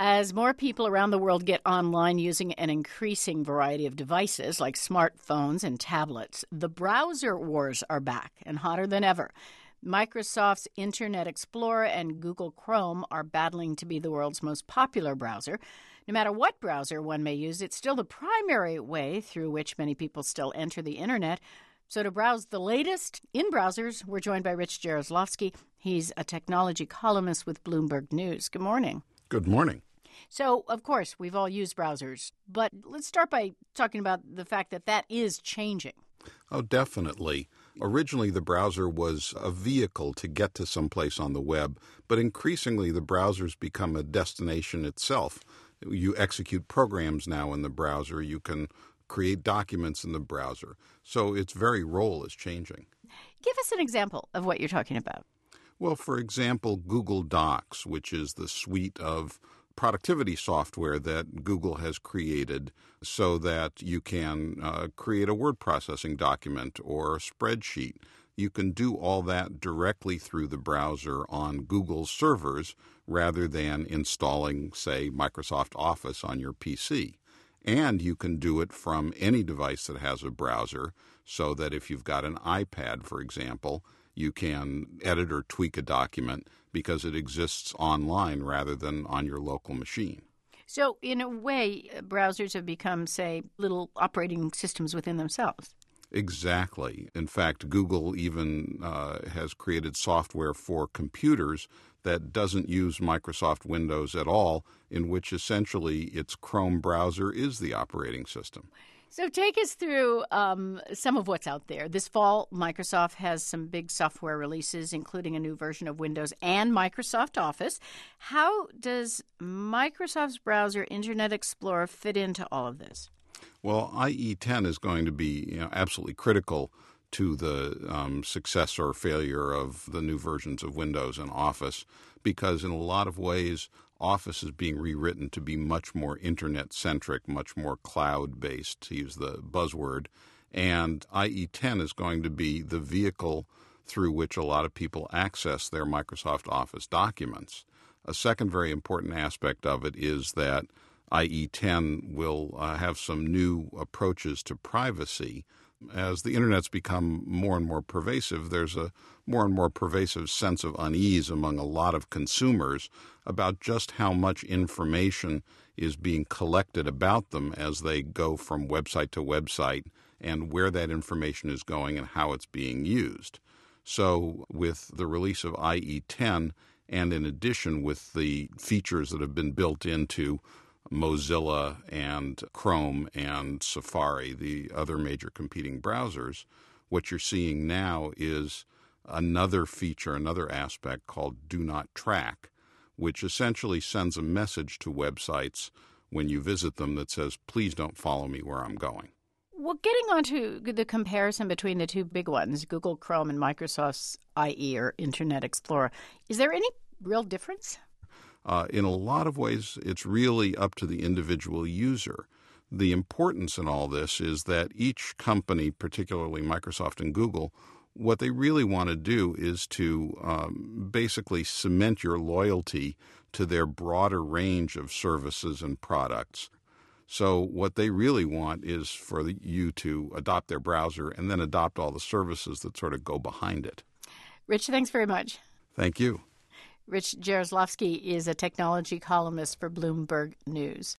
As more people around the world get online using an increasing variety of devices like smartphones and tablets, the browser wars are back and hotter than ever. Microsoft's Internet Explorer and Google Chrome are battling to be the world's most popular browser. No matter what browser one may use, it's still the primary way through which many people still enter the Internet. So to browse the latest in browsers, we're joined by Rich Jaroslawski. He's a technology columnist with Bloomberg News. Good morning. Good morning. So, of course, we've all used browsers, but let's start by talking about the fact that that is changing. Oh, definitely. Originally, the browser was a vehicle to get to someplace on the web, but increasingly the browser's become a destination itself. You execute programs now in the browser. You can create documents in the browser. So its very role is changing. Give us an example of what you're talking about. Well, for example, Google Docs, which is the suite of productivity software that Google has created so that you can create a word processing document or a spreadsheet. You can do all that directly through the browser on Google's servers rather than installing, say, Microsoft Office on your PC. And you can do it from any device that has a browser so that if you've got an iPad, for example, you can edit or tweak a document because it exists online rather than on your local machine. So, in a way, browsers have become, say, little operating systems within themselves. Exactly. In fact, Google even has created software for computers that doesn't use Microsoft Windows at all, in which essentially its Chrome browser is the operating system. So take us through some of what's out there. This fall, Microsoft has some big software releases, including a new version of Windows and Microsoft Office. How does Microsoft's browser, Internet Explorer, fit into all of this? Well, IE10 is going to be absolutely critical to the success or failure of the new versions of Windows and Office, because in a lot of ways, Office is being rewritten to be much more Internet-centric, much more cloud-based, to use the buzzword. And IE10 is going to be the vehicle through which a lot of people access their Microsoft Office documents. A second very important aspect of it is that IE10 will have some new approaches to privacy. As the Internet's become more and more pervasive, there's a more and more pervasive sense of unease among a lot of consumers about just how much information is being collected about them as they go from website to website and where that information is going and how it's being used. So with the release of IE10, and in addition with the features that have been built into Mozilla and Chrome and Safari, the other major competing browsers, what you're seeing now is another feature, another aspect called Do Not Track, which essentially sends a message to websites when you visit them that says, please don't follow me where I'm going. Well, getting on to the comparison between the two big ones, Google Chrome and Microsoft's IE or Internet Explorer, is there any real difference? In a lot of ways, it's really up to the individual user. The importance in all this is that each company, particularly Microsoft and Google, what they really want to do is to basically cement your loyalty to their broader range of services and products. So what they really want is for you to adopt their browser and then adopt all the services that sort of go behind it. Rich, thanks very much. Thank you. Rich Jaroslawski is a technology columnist for Bloomberg News.